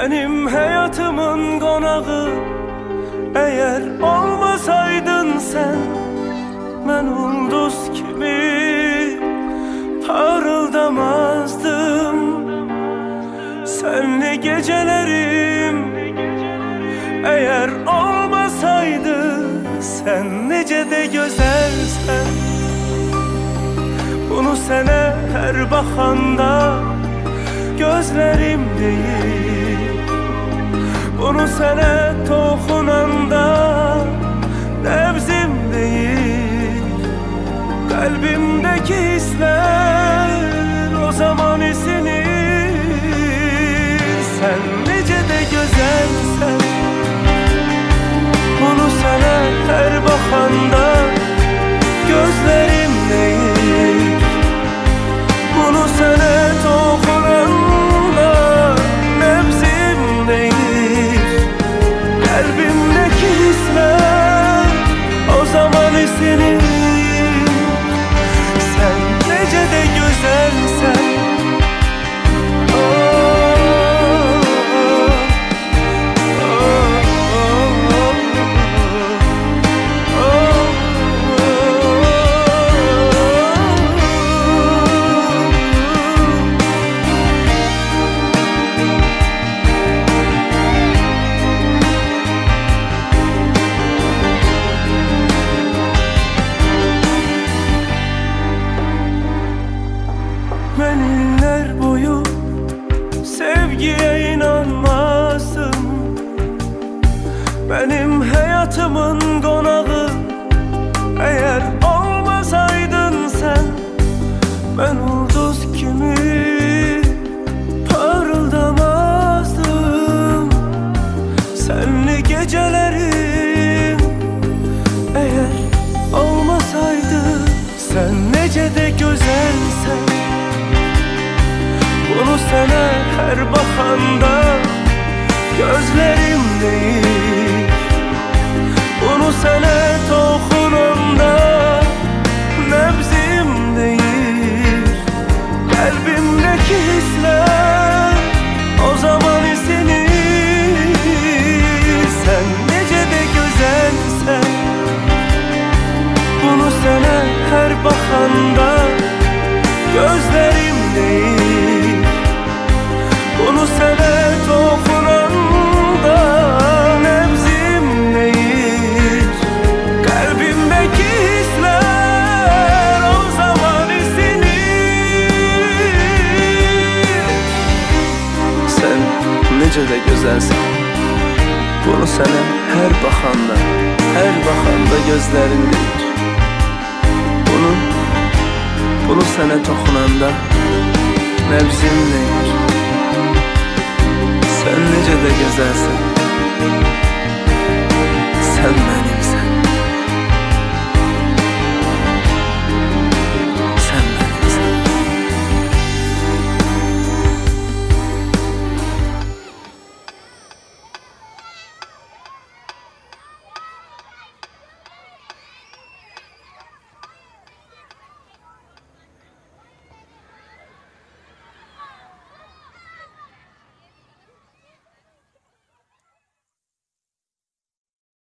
Benim hayatımın konağı, eğer olmasaydın sen, ben ulduz gibi parıldamazdım. Senli gecelerim eğer olmasaydı, sen nece de güzelsen. Bunu sana her bakanda gözlerim değil, bunu sana dokunanda nefsim değil. Kalbimdeki hisler o zaman isinir. Sen nece de güzelsen, bunu sana her bakanda gözlerim değil, bunu sana dokunanda nefsim değil. Kalbimdeki hisler o zaman isinir. Sen nece de güzelsen. Ben iller boyu sevgiye inanmazdım. Benim hayatımın konağı, eğer olmasaydın sen, ben ulduz gibi parıldamazdım. Senli gecelerim eğer olmasaydı, sen nece de güzelsen. Bunu sana her bakanda gözlerim değil, bunu sana dokunanda nefsim değil. Kalbimdeki hisler o zaman isinir. Sen nece de güzelsen, bunu sana her bakanda gözlerim değil, bunu sana dokunanda nefsim değil. Kalbimdeki hisler o zaman isinir. Sen nece de güzelsin, bunu sana her bakanda gözlerin değil, bunu sana dokunanda nefsim değil. Sen nece de güzelsin.